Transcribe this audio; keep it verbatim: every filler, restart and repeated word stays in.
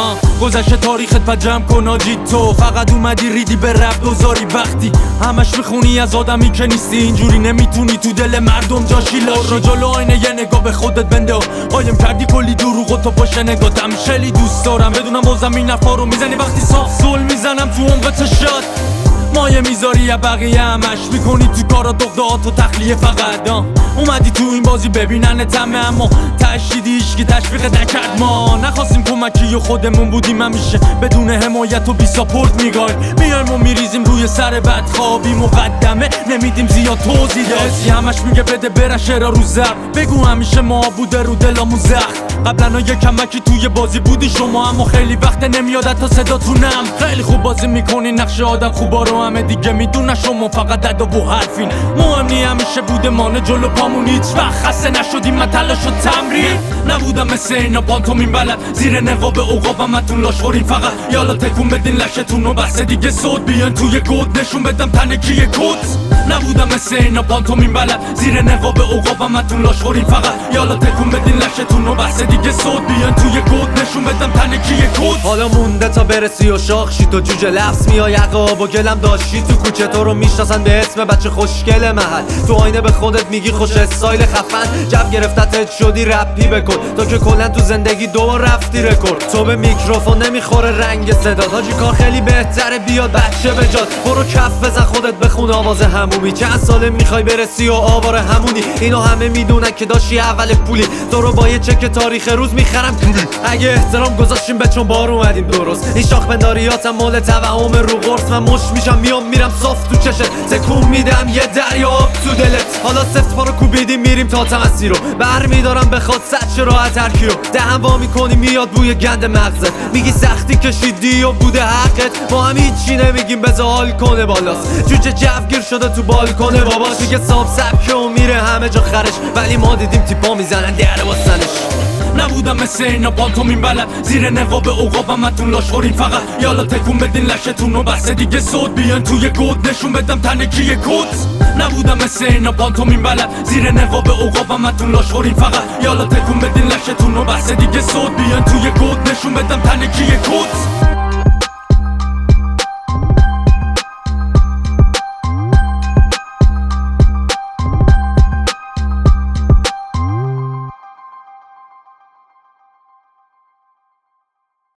گذشته تاریخت پا جمع کن آجی تو فقط اومدی ریدی به رب دوزاری وقتی همش میخونی از آدمی که نیستی اینجوری نمیتونی تو دل مردم جاشی لاشی جلو آینه یه نگاه به خودت بنده قایم کردی کلی دروغ و تو پشت نگاتم خیلی دوست دارم بدونم بازم این حرفا رو میزنی وقتی صاف زل میزنم تو عمق چشات مایه میذاری یا بقیه همش میکنی تو کارا دغدغات و تخلیه فقط اومدی تو این بازی ببینن تمه اما تشدیدی ایشکی تشویق نکرد ما نخواستیم کمکی و خودمون بودیم همیشه بدون حمایت و بی ساپورت میگایم میایم و میریزیم روی سر بدخوابی مقدمه نمیدیم زیاد توضیح داشتی همش میگه بده بره شرا رو زر بگو همیشه ما بوده رو دلامون زخم قبلا یه کمکی توی بازی بودی شما اما خیلی وقت نمیاد تا صداتونم خیلی خوب بازی میکنی نقش آدم خوبا رو همه دیگه میدونه شما فقط دد و حرفین مهم نی همیشه بوده مانه جلو پامون هیچ وقت خسته نشدیم من تلاش و تمرین نبودم مثل اینا پانتومین بلد زیر نقاب عقابم اتون لاش خورین فقط یالا تکون بدین لشتون و بس دیگه صوت بیان توی گود نشون بدم تنه کیه کت نبودم مثل اینا پانتومین بلد زیر نقاب عقابم اتون لاش خورین فقط یالا تکون بدین لشتون و بس دیگه صوت بیان توی گود نشون بدم تنه کیه کت حالا مونده تا برسی و شاخشی تو جوجه لفظ میای عقاب و گلم داشتی تو کوچه تو رو میشناسن به اسم بچه خوشگل محل تو آینه به خودت میگی خوش استایل خفن جو گرفتت شدی رپی بکن تو که کلا تو زندگی دو رفتی رکورد تو به میکروفون نمیخوره رنگ صدات حاجی کار خیلی بهتره بیاد بچه بجات برو کف بزن خودت بخون آواز همومی چند ساله میخوای برسی و آوار همونی اینو همه میدونن که داشتی اول پولی تو رو با یه چک تاریخ روز میخرم اگه احترام گذاشتیم به چون بار اومدیم درست این شاخ بنداریاتم مال توهم رو قرص من مش میشم میام میرم صاف تو چشت تکون میدم یه دریا آب تو دلت حالا سفت پا رو کوبیدیم میریم تا تمسی رو بر میدارم بخواد سچ راحت هر کیو دهن وا میکنی میاد بوی گند مغزت میگی سختی کشیدی و بوده حقت ما هم هیچی نمیگیم بذار حال کنه بالاست جوجه جوگیر شده تو بالکنه باباش میگه صاحب سبکه و میره همه جا خرش ولی ما دیدیم تیپا میزنن در واسنش نبودم مثل اینا پانتومین بلد زیر نقاب عقابم اتون لاش خورین فقط یالا تکون بدین لشتون و بس دیگه صوت بیان توی گود نشون بدم تنه کیه کت نبودم مثل اینا پانتومین بلد زیر نقاب عقابم اتون لاش خورین فقط یالا تکون بدین لشتون و بس دیگه صوت بیان توی گود نشون بدم تنه کیه کت